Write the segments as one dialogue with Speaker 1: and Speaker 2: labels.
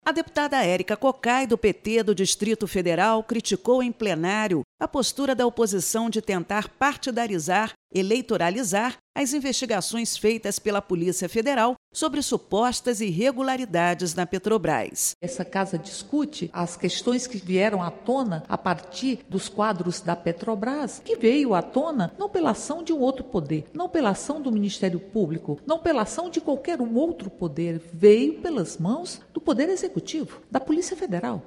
Speaker 1: A deputada Érica Cocai, do PT do Distrito Federal, criticou em plenário a postura da oposição de tentar partidarizar, eleitoralizar as investigações feitas pela Polícia Federal sobre supostas irregularidades na Petrobras.
Speaker 2: Essa casa discute as questões que vieram à tona a partir dos quadros da Petrobras, que veio à tona não pela ação de um outro poder, não pela ação do Ministério Público, não pela ação de qualquer outro poder, veio pelas mãos do Poder Executivo, da Polícia Federal.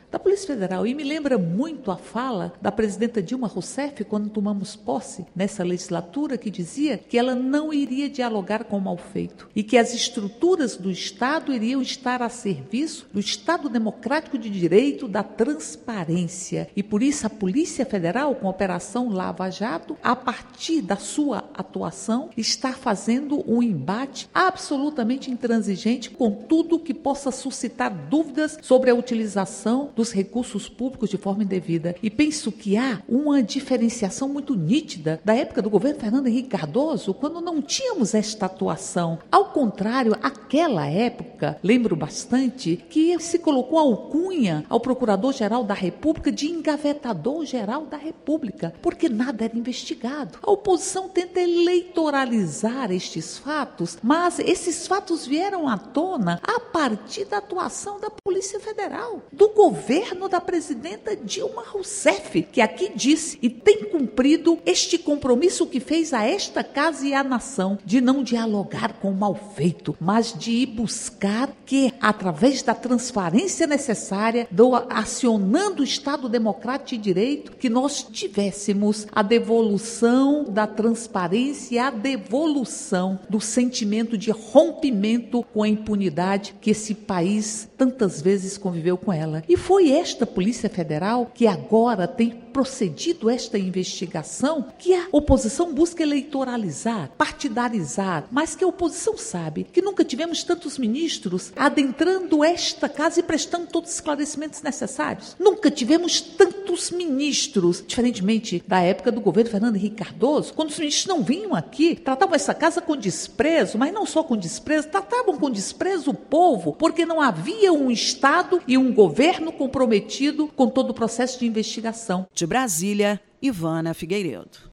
Speaker 2: E me lembra muito a fala da presidenta Dilma Rousseff quando tomamos posse nessa legislatura, que dizia que ela não iria dialogar com o mal feito e que as estruturas do Estado iriam estar a serviço do Estado democrático de direito, da transparência. E por isso a Polícia Federal, com a Operação Lava Jato, a partir da sua atuação, está fazendo um embate absolutamente intransigente com tudo que possa suscitar dúvidas sobre a utilização dos recursos públicos de forma indevida. E penso que há uma diferenciação muito nítida da época do governo Fernando Henrique Cardoso, quando não tínhamos esta atuação. Ao contrário, aquela época, lembro bastante, que se colocou a alcunha ao Procurador-Geral da República de engavetador-geral da República, porque nada era investigado. A oposição tenta eleitoralizar estes fatos, mas esses fatos vieram à tona a partir da atuação da Polícia Federal, do governo da presidenta Dilma Rousseff, que aqui disse e tem cumprido este compromisso que fez a esta casa e à nação, de não dialogar com o mal feito, mas de ir buscar que, através da transparência necessária, acionando o Estado democrático e direito, que nós tivéssemos a devolução da transparência e a devolução do sentimento de rompimento com a impunidade que esse país tantas vezes conviveu com ela. E foi esta Polícia Federal que agora tem procedido esta investigação que a oposição busca eleitoralizar, partidarizar, mas que a oposição sabe que nunca tivemos tantos ministros adentrando esta casa e prestando todos os esclarecimentos necessários. Nunca tivemos tantos ministros, diferentemente da época do governo Fernando Henrique Cardoso, quando os ministros não vinham aqui, tratavam essa casa com desprezo, mas não só com desprezo, tratavam com desprezo o povo, porque não havia um Estado e um governo comprometido com todo o processo de investigação.
Speaker 1: De Brasília, Ivana Figueiredo.